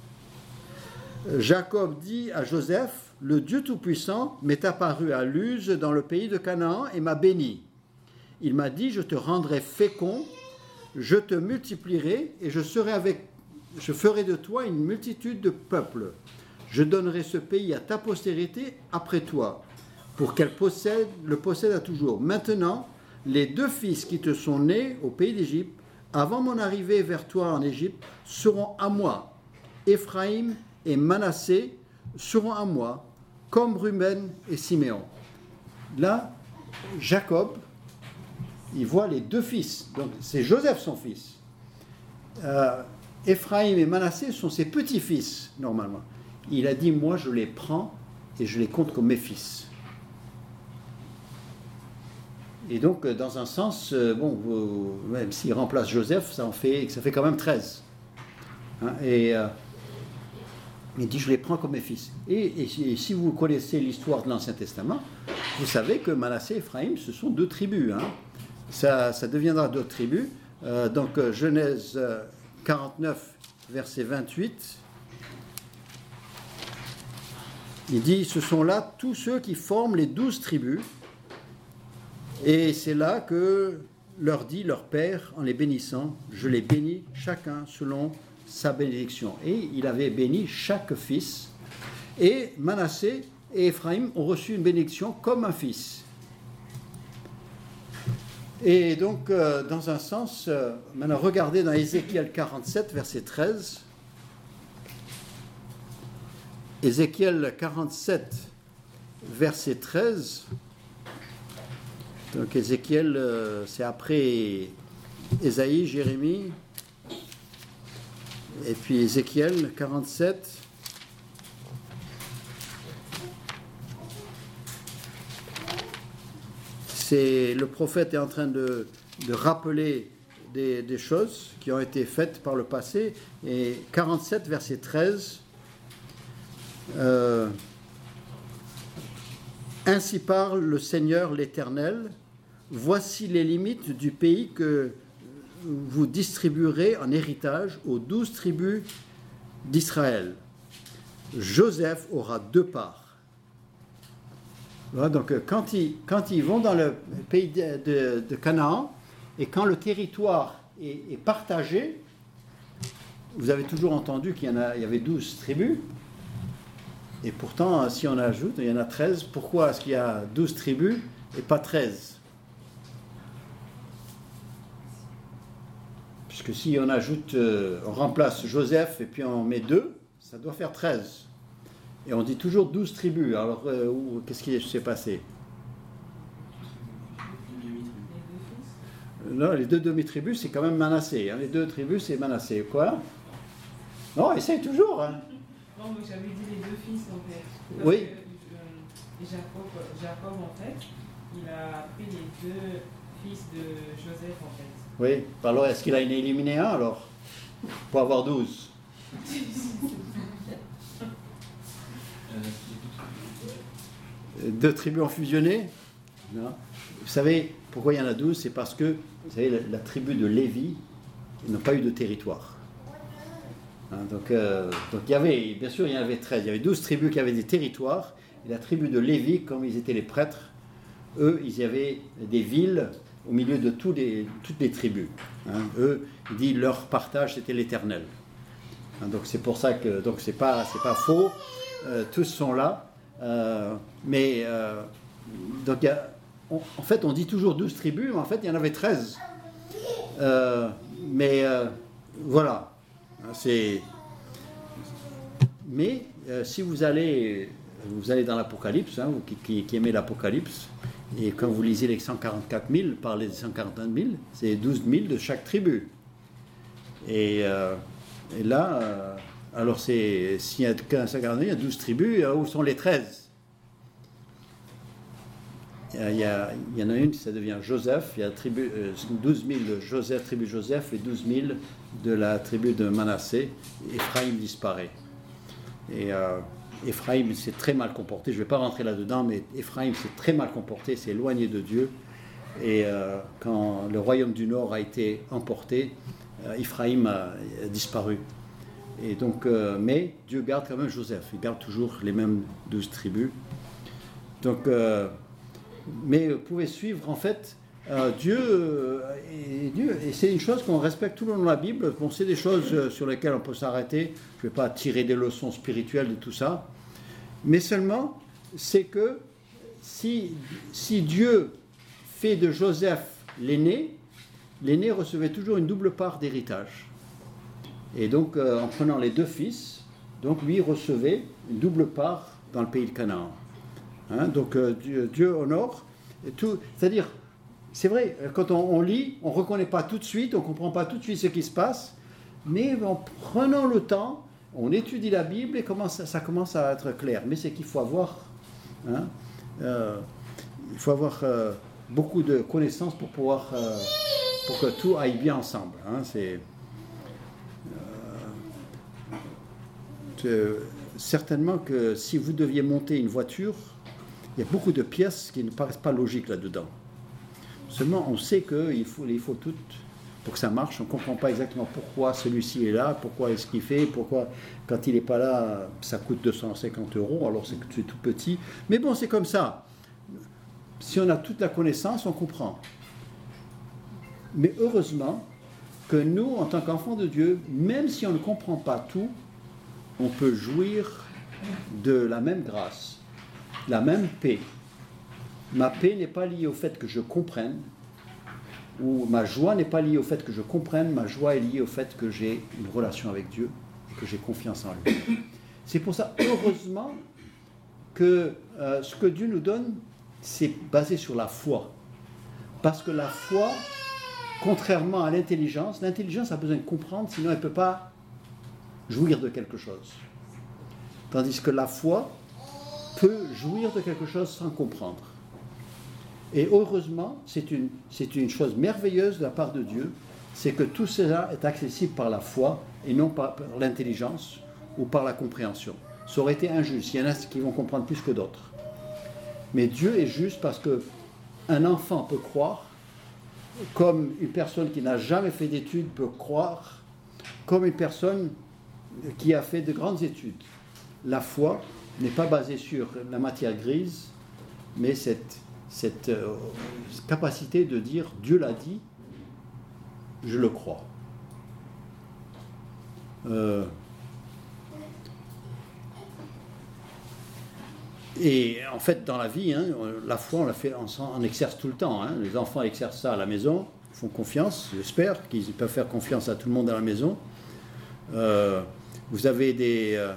Jacob dit à Joseph, le Dieu Tout-Puissant m'est apparu à Luz dans le pays de Canaan et m'a béni. Il m'a dit, je te rendrai fécond, je te multiplierai et je serai avec, je ferai de toi une multitude de peuples. Je donnerai ce pays à ta postérité après toi, pour qu'elle possède, le possède à toujours. Maintenant, les deux fils qui te sont nés au pays d'Égypte, avant mon arrivée vers toi en Égypte, seront à moi. Éphraïm et Manassé seront à moi, comme Ruben et Siméon. Là, Jacob, il voit les deux fils. Donc, c'est Joseph son fils. Euh, Éphraïm et Manassé sont ses petits-fils, normalement. Il a dit, moi je les prends et je les compte comme mes fils. Et donc, dans un sens, bon, vous, même s'il remplace Joseph, ça en fait, ça fait quand même treize. Hein, et euh, il dit, je les prends comme mes fils. Et, et, et si vous connaissez l'histoire de l'Ancien Testament, vous savez que Manassé et Éphraïm, ce sont deux tribus. Hein. Ça, ça deviendra d'autres tribus. Euh, donc, Genèse quarante-neuf, verset vingt-huit. Il dit, ce sont là tous ceux qui forment les douze tribus. Et c'est là que leur dit leur père, en les bénissant, je les bénis chacun selon sa bénédiction. Et il avait béni chaque fils. Et Manassé et Éphraïm ont reçu une bénédiction comme un fils. Et donc, euh, dans un sens, euh, maintenant regardez dans Ézéchiel quarante-sept, verset treize. Ézéchiel quarante-sept, verset treize. Donc Ézéchiel, euh, c'est après Ésaïe, Jérémie. Et puis Ézéchiel quarante-sept. C'est, le prophète est en train de, de rappeler des, des choses qui ont été faites par le passé. Et quarante-sept, verset treize. Euh, Ainsi parle le Seigneur l'Éternel, voici les limites du pays que vous distribuerez en héritage aux douze tribus d'Israël. Joseph aura deux parts. Voilà, donc quand ils, quand ils vont dans le pays de, de, de Canaan, et quand le territoire est, est partagé, vous avez toujours entendu qu'il y, en a, il y avait douze tribus, et pourtant, si on ajoute, il y en a treize. Pourquoi est-ce qu'il y a douze tribus et pas treize? Puisque si on ajoute, euh, on remplace Joseph et puis on met deux, ça doit faire treize. Et on dit toujours douze tribus. Alors, euh, où, qu'est-ce qui s'est passé? Non, les deux demi-tribus, c'est quand même Manassé. Hein. Les deux tribus, c'est Manassé. Quoi? Non, essaye toujours. Hein. Non, mais j'avais dit les deux fils, en fait. Parce Oui. Que, euh, Jacob, Jacob, en fait, il a pris les deux fils de Joseph, en fait. Oui. Alors, est-ce qu'il a éliminé un, alors? Pour avoir douze. Deux tribus ont fusionné? Non. Vous savez pourquoi il y en a douze? C'est parce que, vous savez, la, la tribu de Lévi, ils n'ont pas eu de territoire. Hein, donc, euh, donc il y avait, bien sûr, il y en avait treize. Il y avait douze tribus qui avaient des territoires. Et la tribu de Lévi, comme ils étaient les prêtres, eux, ils avaient des villes au milieu de tous les, toutes les tribus. Hein. Eux, il dit, leur partage, c'était l'Éternel. Hein, donc c'est pour ça que, donc c'est pas, c'est pas faux. Euh, tous sont là. Euh, mais, euh, donc il y a, on, en fait, on dit toujours douze tribus, mais en fait, il y en avait treize. Euh, mais euh, voilà. C'est... Mais euh, si vous allez, vous allez dans l'Apocalypse, hein, vous qui, qui, qui aimez l'Apocalypse, et quand vous lisez les cent quarante-quatre mille, parlez des cent quarante mille, c'est douze mille de chaque tribu. Et, euh, et là, euh, alors c'est, s'il y a cent quarante mille, il y a douze tribus, où sont les treize? Il y, a, il y en a une, ça devient Joseph, il y a tribu, euh, douze mille de Joseph, tribu Joseph, et douze mille de la tribu de Manassé. Ephraïm disparaît. Et euh, Ephraïm s'est très mal comporté, je ne vais pas rentrer là-dedans, mais Ephraïm s'est très mal comporté, s'est éloigné de Dieu. Et euh, quand le royaume du Nord a été emporté, euh, Ephraïm a, a disparu. Et donc, euh, mais Dieu garde quand même Joseph, il garde toujours les mêmes douze tribus. Donc... Euh, mais vous pouvez suivre en fait euh, Dieu, euh, et Dieu, et c'est une chose qu'on respecte tout le long de la Bible. Bon, c'est des choses euh, sur lesquelles on peut s'arrêter. Je ne vais pas tirer des leçons spirituelles de tout ça, mais seulement c'est que si, si Dieu fait de Joseph l'aîné, l'aîné recevait toujours une double part d'héritage. Et donc euh, en prenant les deux fils, donc lui recevait une double part dans le pays de Canaan. Hein, donc euh, Dieu, Dieu honore, et tout, c'est-à-dire, c'est vrai, quand on, on lit, on ne reconnaît pas tout de suite, on ne comprend pas tout de suite ce qui se passe, mais en prenant le temps, on étudie la Bible et commence, ça commence à être clair. Mais c'est qu'il faut avoir, hein, euh, il faut avoir euh, beaucoup de connaissances pour pouvoir, euh, pour que tout aille bien ensemble. Hein, c'est, euh, c'est certainement que si vous deviez monter une voiture, il y a beaucoup de pièces qui ne paraissent pas logiques là-dedans. Seulement, on sait qu'il faut, il faut tout pour que ça marche. On ne comprend pas exactement pourquoi celui-ci est là, pourquoi est-ce qu'il fait, pourquoi quand il n'est pas là, ça coûte deux cent cinquante euros, alors c'est que c'est tout petit. Mais bon, c'est comme ça. Si on a toute la connaissance, on comprend. Mais heureusement que nous, en tant qu'enfants de Dieu, même si on ne comprend pas tout, on peut jouir de la même grâce, la même paix. Ma paix n'est pas liée au fait que je comprenne, ou ma joie n'est pas liée au fait que je comprenne, ma joie est liée au fait que j'ai une relation avec Dieu et que j'ai confiance en lui. C'est pour ça, heureusement, que euh, ce que Dieu nous donne, c'est basé sur la foi. Parce que la foi, contrairement à l'intelligence, l'intelligence a besoin de comprendre, sinon elle ne peut pas jouir de quelque chose. Tandis que la foi peut jouir de quelque chose sans comprendre. Et heureusement, c'est une, c'est une chose merveilleuse de la part de Dieu, c'est que tout cela est accessible par la foi et non par, par l'intelligence ou par la compréhension. Ça aurait été injuste, il y en a qui vont comprendre plus que d'autres. Mais Dieu est juste parce qu'un enfant peut croire, comme une personne qui n'a jamais fait d'études peut croire, comme une personne qui a fait de grandes études. La foi n'est pas basée sur la matière grise, mais cette, cette euh, capacité de dire Dieu l'a dit, je le crois. Euh, et en fait, dans la vie, hein, la foi, on, la fait, on, on exerce tout le temps. Hein. Les enfants exercent ça à la maison, font confiance, j'espère qu'ils peuvent faire confiance à tout le monde à la maison. Euh, vous avez des... Euh,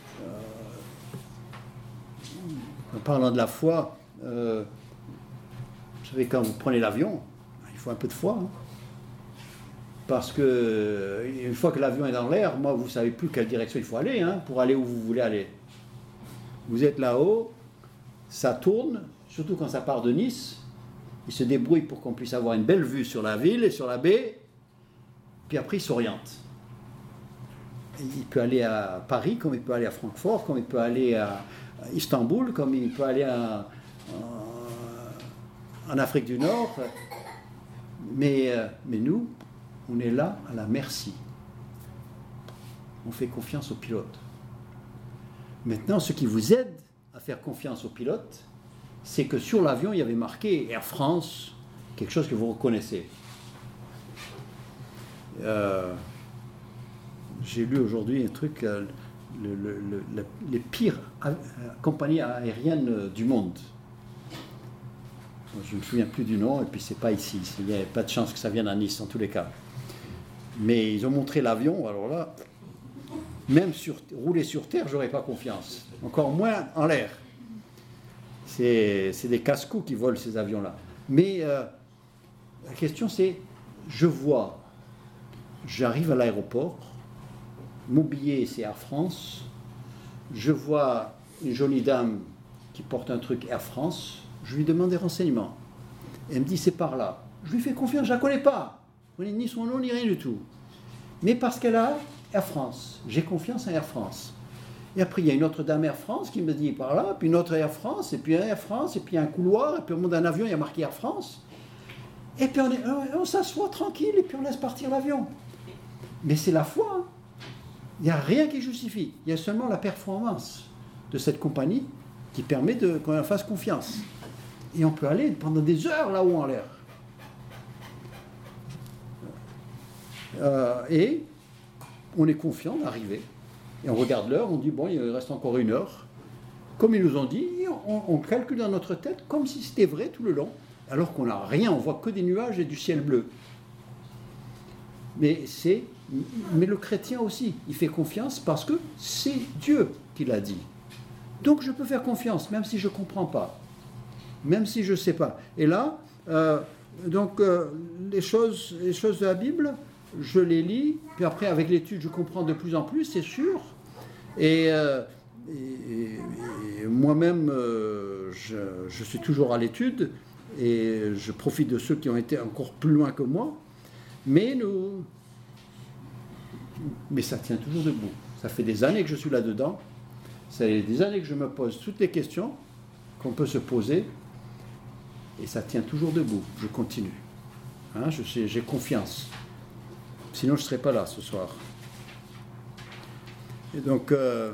euh, en parlant de la foi, euh, vous savez, quand vous prenez l'avion, il faut un peu de foi. Hein. Parce que une fois que l'avion est dans l'air, moi, vous ne savez plus quelle direction il faut aller, hein, pour aller où vous voulez aller. Vous êtes là-haut, ça tourne, surtout quand ça part de Nice. Il se débrouille pour qu'on puisse avoir une belle vue sur la ville et sur la baie, puis après il s'oriente. Il peut aller à Paris, comme il peut aller à Francfort, comme il peut aller à Istanbul, comme il peut aller à, en Afrique du Nord. Mais, mais nous, on est là à la merci. On fait confiance au pilote. Maintenant, ce qui vous aide à faire confiance au pilote, c'est que sur l'avion, il y avait marqué Air France, quelque chose que vous reconnaissez. Euh, j'ai lu aujourd'hui un truc, euh, le, le, le, les pires a- compagnies aériennes du monde. Je ne me souviens plus du nom, et puis c'est pas ici. Il n'y a pas de chance que ça vienne à Nice, en tous les cas. Mais ils ont montré l'avion, alors là, même sur, rouler sur terre, j'aurais pas confiance. Encore moins en l'air. C'est, c'est des casse-cous qui volent ces avions-là. Mais euh, la question c'est, je vois, j'arrive à l'aéroport, mon billet c'est Air France, je vois une jolie dame qui porte un truc Air France, je lui demande des renseignements. Elle me dit c'est par là. Je lui fais confiance, je ne la connais pas. Ni son nom, ni rien du tout. Mais parce qu'elle a Air France, j'ai confiance en Air France. Et après, il y a une autre dame Air France qui me dit par là, puis une autre Air France, et puis un Air France, et puis un couloir, et puis au monde d'un avion, il y a marqué Air France. Et puis on, est, on s'assoit tranquille, et puis on laisse partir l'avion. Mais c'est la foi. Hein. Il n'y a rien qui justifie. Il y a seulement la performance de cette compagnie qui permet de, qu'on fasse confiance. Et on peut aller pendant des heures là-haut en l'air. Euh, et on est confiant d'arriver. Et on regarde l'heure, on dit, bon, il reste encore une heure. Comme ils nous ont dit, on, on calcule dans notre tête comme si c'était vrai tout le long, alors qu'on n'a rien, on voit que des nuages et du ciel bleu. Mais, c'est, mais le chrétien aussi, il fait confiance parce que c'est Dieu qui l'a dit. Donc je peux faire confiance, même si je ne comprends pas, même si je ne sais pas. Et là, euh, donc euh, les choses, les choses de la Bible, je les lis, puis après avec l'étude je comprends de plus en plus, c'est sûr. Et, euh, et, et, et moi-même, euh, je, je suis toujours à l'étude et je profite de ceux qui ont été encore plus loin que moi. Mais, nous, mais ça tient toujours debout. Ça fait des années que je suis là-dedans. Ça fait des années que je me pose toutes les questions qu'on peut se poser. Et ça tient toujours debout. Je continue. Hein, je sais, j'ai confiance. Sinon, je ne serais pas là ce soir. Et donc, euh,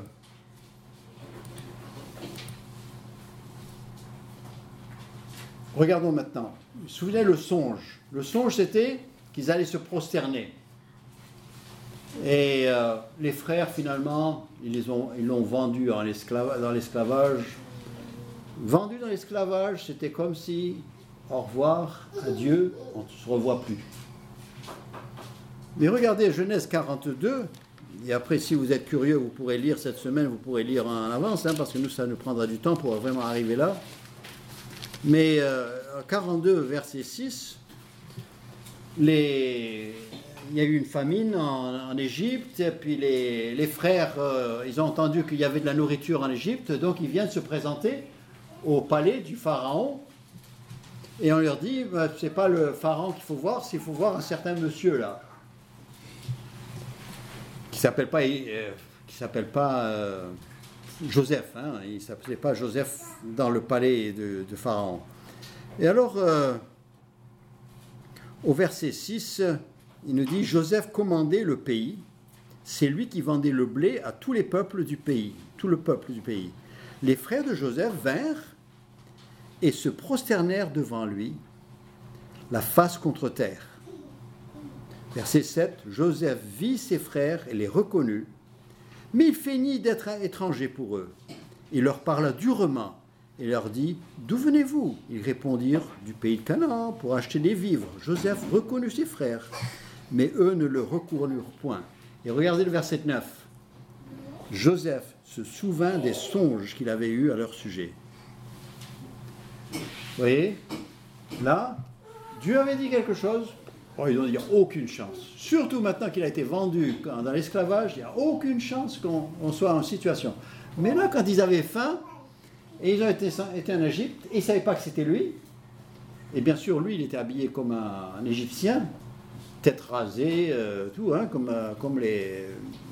regardons maintenant. Vous vous souvenez le songe. Le songe, c'était qu'ils allaient se prosterner. Et euh, les frères, finalement, ils, les ont, ils l'ont vendu en esclava, dans l'esclavage. Vendu dans l'esclavage, c'était comme si, au revoir, adieu, on ne se revoit plus. Mais regardez Genèse quarante-deux, et après, si vous êtes curieux, vous pourrez lire cette semaine, vous pourrez lire en avance, hein, parce que nous, ça nous prendra du temps pour vraiment arriver là. Mais euh, quarante-deux, verset six, les... il y a eu une famine en, en Égypte, et puis les, les frères, euh, ils ont entendu qu'il y avait de la nourriture en Égypte, donc ils viennent se présenter au palais du pharaon, et on leur dit, bah, c'est pas le pharaon qu'il faut voir, c'est qu'il faut voir un certain monsieur là, qui s'appelle pas, euh, qui s'appelle pas euh, Joseph, hein, il s'appelait pas Joseph dans le palais de, de pharaon. Et alors, euh, au verset six, il nous dit, Joseph commandait le pays, c'est lui qui vendait le blé à tous les peuples du pays, tout le peuple du pays. Les frères de Joseph vinrent et se prosternèrent devant lui, la face contre terre. Verset sept, Joseph vit ses frères et les reconnut, mais il feignit d'être étranger pour eux. Il leur parla durement et leur dit, « D'où venez-vous » Ils répondirent, « Du pays de Canaan, pour acheter des vivres. » Joseph reconnut ses frères, mais eux ne le reconnurent point. Et regardez le verset neuf. Joseph se souvint des songes qu'il avait eus à leur sujet. Vous voyez, là, Dieu avait dit quelque chose. Oh, ils ont dit, il n'y a aucune chance. Surtout maintenant qu'il a été vendu dans l'esclavage, il n'y a aucune chance qu'on on soit en situation. Mais là, quand ils avaient faim, et ils ont été, été en Égypte, et ils ne savaient pas que c'était lui, et bien sûr, lui, il était habillé comme un, un Égyptien, tête rasée, euh, tout, hein, comme, euh, comme les...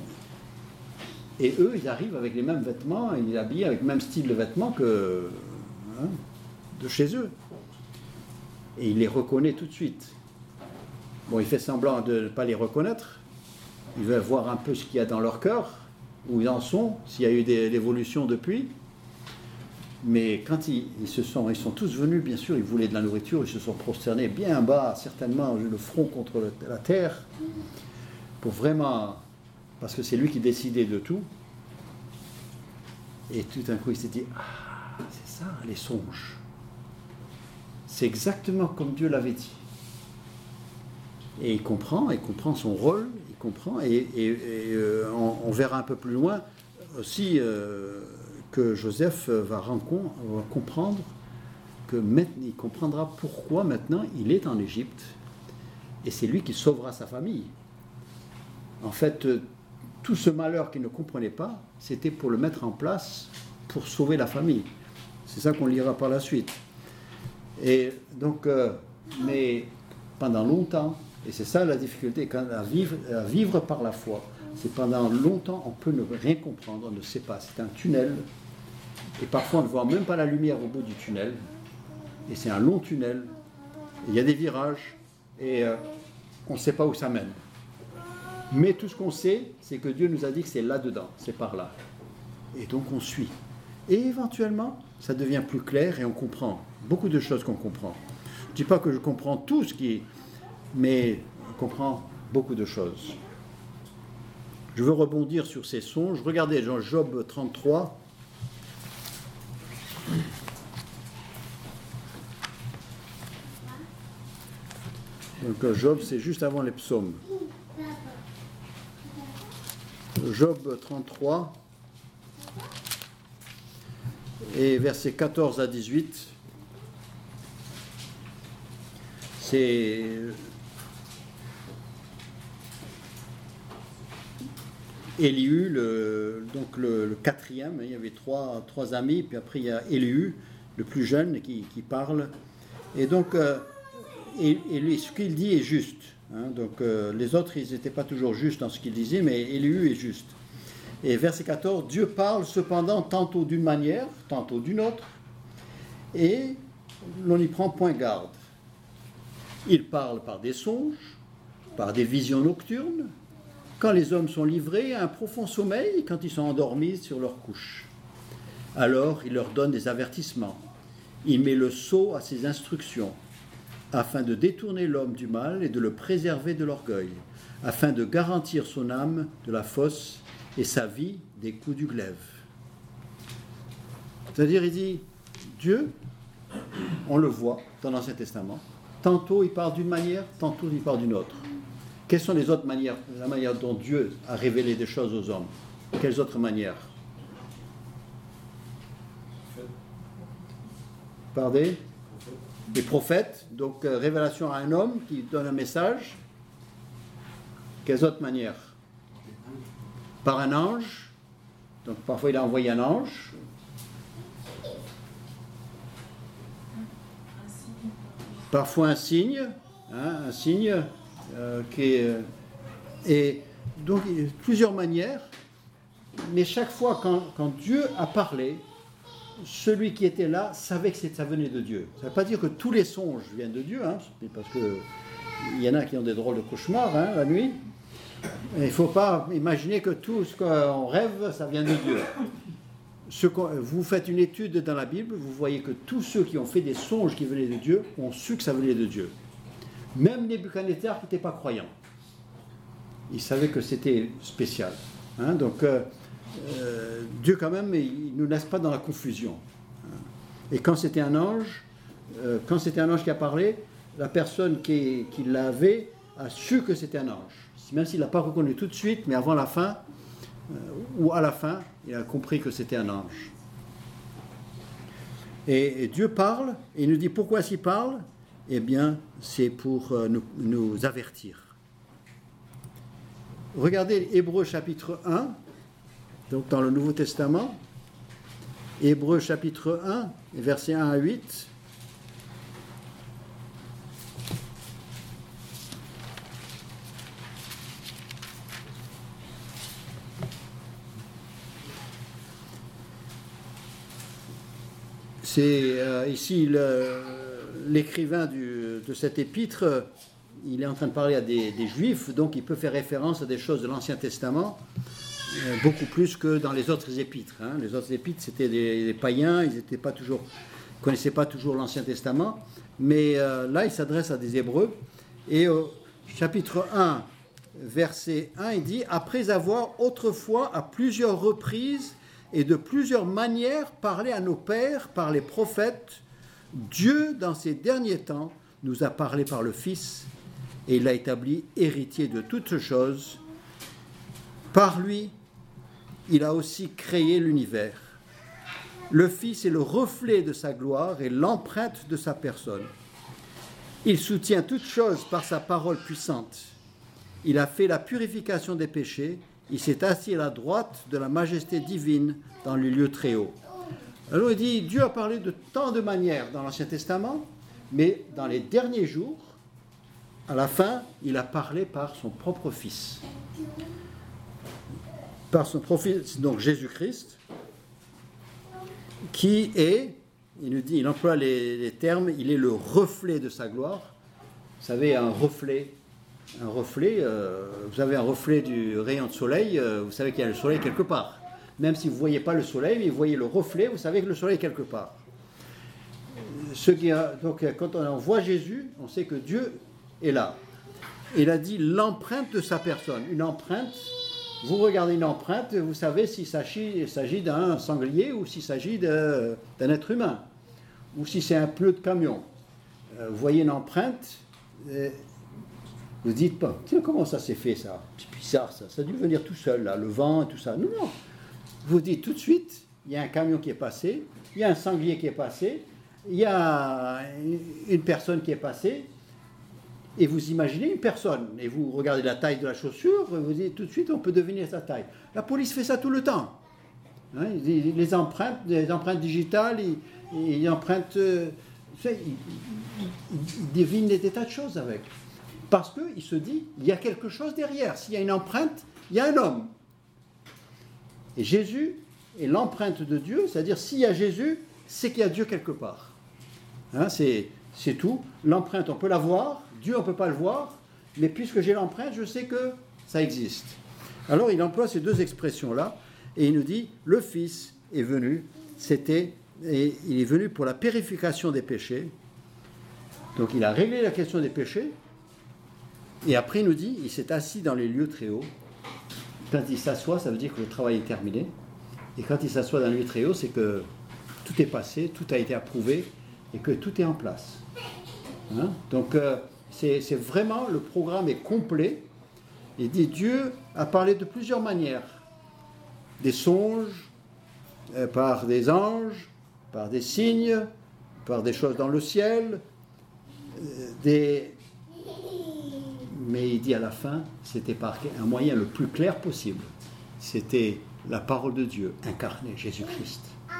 Et eux, ils arrivent avec les mêmes vêtements, ils sont habillés avec le même style de vêtements que hein, de chez eux. Et il les reconnaît tout de suite. Bon, il fait semblant de ne pas les reconnaître. Il veut voir un peu ce qu'il y a dans leur cœur, où ils en sont, s'il y a eu des évolutions depuis. Mais quand ils, ils se sont, ils sont tous venus, bien sûr, ils voulaient de la nourriture, ils se sont prosternés bien bas, certainement le front contre le, la terre, pour vraiment, parce que c'est lui qui décidait de tout. Et tout d'un coup, il s'est dit, ah, c'est ça, les songes. C'est exactement comme Dieu l'avait dit. Et il comprend, il comprend son rôle, il comprend, et, et, et euh, on, on verra un peu plus loin aussi euh, que Joseph va, rencon, va comprendre que maintenant, il comprendra pourquoi maintenant il est en Égypte, et c'est lui qui sauvera sa famille. En fait, tout ce malheur qu'il ne comprenait pas, c'était pour le mettre en place, pour sauver la famille. C'est ça qu'on lira par la suite. Et donc, euh, mais pendant longtemps, et c'est ça la difficulté, quand à vivre, à vivre par la foi, c'est pendant longtemps on peut ne rien comprendre, on ne sait pas, c'est un tunnel, et parfois on ne voit même pas la lumière au bout du tunnel, et c'est un long tunnel, il y a des virages, et euh, on ne sait pas où ça mène. Mais tout ce qu'on sait, c'est que Dieu nous a dit que c'est là-dedans, c'est par là. Et donc on suit. Et éventuellement, ça devient plus clair et on comprend beaucoup de choses qu'on comprend. Je ne dis pas que je comprends tout ce qui... mais on comprend beaucoup de choses. Je veux rebondir sur ces songes. Regardez dans Job trente-trois. Donc Job, c'est juste avant les psaumes. Job trente-trois et versets quatorze à dix-huit. C'est Élihu, le, donc le, le quatrième, il y avait trois, trois amis, puis après il y a Élihu, le plus jeune, qui, qui parle. Et donc, euh, et, et lui, ce qu'il dit est juste. Hein, donc euh, les autres, ils n'étaient pas toujours justes dans ce qu'ils disaient, mais Élihu est juste. Et verset quatorze, Dieu parle cependant tantôt d'une manière, tantôt d'une autre, et l'on n'y prend point garde. Il parle par des songes, par des visions nocturnes, quand les hommes sont livrés à un profond sommeil, quand ils sont endormis sur leur couche. Alors il leur donne des avertissements. Il met le sceau à ses instructions, afin de détourner l'homme du mal et de le préserver de l'orgueil, afin de garantir son âme de la fosse et sa vie des coups du glaive. C'est-à-dire, il dit, Dieu, on le voit dans l'Ancien Testament, tantôt il parle d'une manière, tantôt il parle d'une autre. Quelles sont les autres manières, la manière dont Dieu a révélé des choses aux hommes? Quelles autres manières? Par des, des prophètes, donc euh, révélation à un homme qui donne un message. Quelles autres manières? Par un ange, donc parfois il a envoyé un ange. Parfois un signe, hein, un signe euh, qui est... Euh, et donc plusieurs manières, mais chaque fois quand, quand Dieu a parlé, celui qui était là savait que ça venait de Dieu. Ça ne veut pas dire que tous les songes viennent de Dieu, hein, parce qu'il y en a qui ont des drôles de cauchemars hein, la nuit. Il ne faut pas imaginer que tout ce qu'on rêve, ça vient de Dieu. ce vous faites une étude dans la Bible, vous voyez que tous ceux qui ont fait des songes qui venaient de Dieu ont su que ça venait de Dieu. Même Nebuchadnezzar qui n'était pas croyant. Il savait que c'était spécial. Hein, donc, euh, euh, Dieu quand même, il ne nous laisse pas dans la confusion. Et quand c'était un ange, euh, quand c'était un ange qui a parlé, la personne qui, qui l'avait a su que c'était un ange. Même s'il ne l'a pas reconnu tout de suite, mais avant la fin, euh, ou à la fin, il a compris que c'était un ange. Et, et Dieu parle, et il nous dit pourquoi il parle. Eh bien, c'est pour euh, nous, nous avertir. Regardez Hébreux chapitre un, donc dans le Nouveau Testament. Hébreux chapitre un, versets un à huit. C'est euh, ici le, l'écrivain du, de cet épître, il est en train de parler à des, des Juifs, donc il peut faire référence à des choses de l'Ancien Testament, euh, beaucoup plus que dans les autres épîtres. Hein. Les autres épîtres, c'était des, des païens, ils ne pas toujours, connaissaient pas toujours l'Ancien Testament, mais euh, là, il s'adresse à des Hébreux. Et au chapitre un, verset un, il dit « Après avoir autrefois, à plusieurs reprises, et de plusieurs manières parlé à nos pères par les prophètes, Dieu, dans ces derniers temps, nous a parlé par le Fils, et il l'a établi héritier de toutes choses. Par lui, il a aussi créé l'univers. Le Fils est le reflet de sa gloire et l'empreinte de sa personne. Il soutient toutes choses par sa parole puissante. Il a fait la purification des péchés. Il s'est assis à la droite de la majesté divine dans les lieux très hauts. » Alors il dit, Dieu a parlé de tant de manières dans l'Ancien Testament, mais dans les derniers jours, à la fin, il a parlé par son propre Fils. Par son propre Fils, donc Jésus-Christ, qui est, il nous dit, il emploie les, les termes, il est le reflet de sa gloire. Vous savez, un reflet, un reflet, euh, vous avez un reflet du rayon de soleil, euh, vous savez qu'il y a le soleil quelque part. Même si vous ne voyez pas le soleil, mais vous voyez le reflet, vous savez que le soleil est quelque part. Ce qui a, donc, quand on voit Jésus, on sait que Dieu est là. Il a dit l'empreinte de sa personne. Une empreinte, vous regardez une empreinte, vous savez s'il s'agit, s'agit d'un sanglier ou s'il s'agit de, d'un être humain, ou si c'est un pneu de camion. Vous voyez une empreinte, vous ne dites pas, tiens, comment ça s'est fait ça? C'est bizarre ça, ça a dû venir tout seul, là, le vent et tout ça. Non, non. Vous dites tout de suite, il y a un camion qui est passé, il y a un sanglier qui est passé, il y a une personne qui est passée, et vous imaginez une personne, et vous regardez la taille de la chaussure, vous dites tout de suite, on peut deviner sa taille. La police fait ça tout le temps. Hein, les empreintes, les empreintes digitales, ils, ils empreintent, euh, ils, ils, ils devinent des tas de choses avec. Parce qu'il se dit, il y a quelque chose derrière. S'il y a une empreinte, il y a un homme. Et Jésus est l'empreinte de Dieu, c'est-à-dire s'il y a Jésus, c'est qu'il y a Dieu quelque part. Hein, c'est, c'est tout. L'empreinte, on peut la voir, Dieu, on ne peut pas le voir, mais puisque j'ai l'empreinte, je sais que ça existe. Alors il emploie ces deux expressions-là, et il nous dit, le Fils est venu, c'était, et il est venu pour la purification des péchés. Donc il a réglé la question des péchés, et après il nous dit, il s'est assis dans les lieux très hauts. Quand il s'assoit, ça veut dire que le travail est terminé. Et quand il s'assoit dans le lieu très haut, c'est que tout est passé, tout a été approuvé et que tout est en place. Hein? Donc, euh, c'est, c'est vraiment, le programme est complet. Il dit, Dieu a parlé de plusieurs manières. Des songes, euh, par des anges, par des signes, par des choses dans le ciel, euh, des... Mais il dit à la fin, c'était par un moyen le plus clair possible. C'était la parole de Dieu incarnée, Jésus-Christ,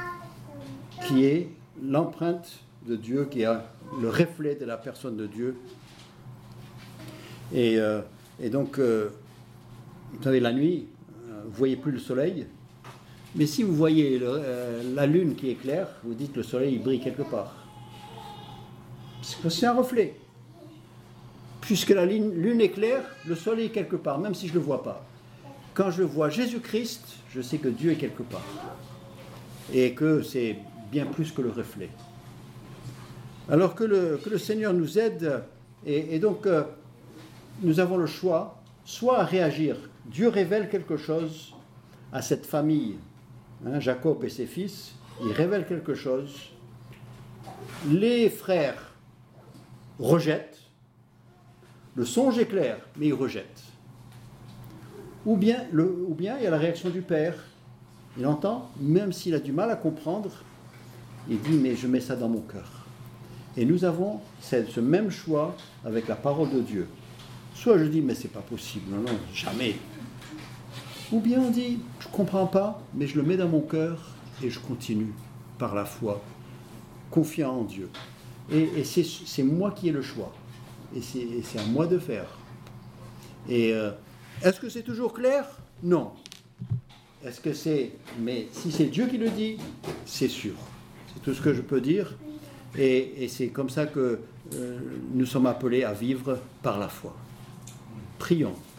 qui est l'empreinte de Dieu, qui a le reflet de la personne de Dieu. Et, euh, et donc, euh, vous savez, la nuit, euh, vous ne voyez plus le soleil, mais si vous voyez le, euh, la lune qui est claire, vous dites que le soleil il brille quelque part. Parce que c'est un reflet. Puisque la lune est claire, le soleil est quelque part, même si je ne le vois pas. Quand je vois Jésus-Christ, je sais que Dieu est quelque part. et que c'est bien plus que le reflet. Alors que le, que le Seigneur nous aide, et, et donc euh, nous avons le choix, soit à réagir. Dieu révèle quelque chose à cette famille, hein, Jacob et ses fils, il révèle quelque chose. Les frères rejettent, le songe est clair, mais ils rejettent. Ou bien, le, ou bien il y a la réaction du père. Il entend, même s'il a du mal à comprendre, il dit, mais je mets ça dans mon cœur. Et nous avons ce même choix avec la parole de Dieu. Soit je dis, mais c'est pas possible, non, non, jamais. Ou bien on dit, je comprends pas, mais je le mets dans mon cœur et je continue par la foi, confiant en Dieu. Et, et c'est, c'est moi qui ai le choix. Et c'est, et c'est à moi de faire. Et euh, est-ce que c'est toujours clair? Non. Est-ce que c'est... Mais si c'est Dieu qui le dit, c'est sûr. C'est tout ce que je peux dire. Et, et c'est comme ça que euh, nous sommes appelés à vivre par la foi. Prions.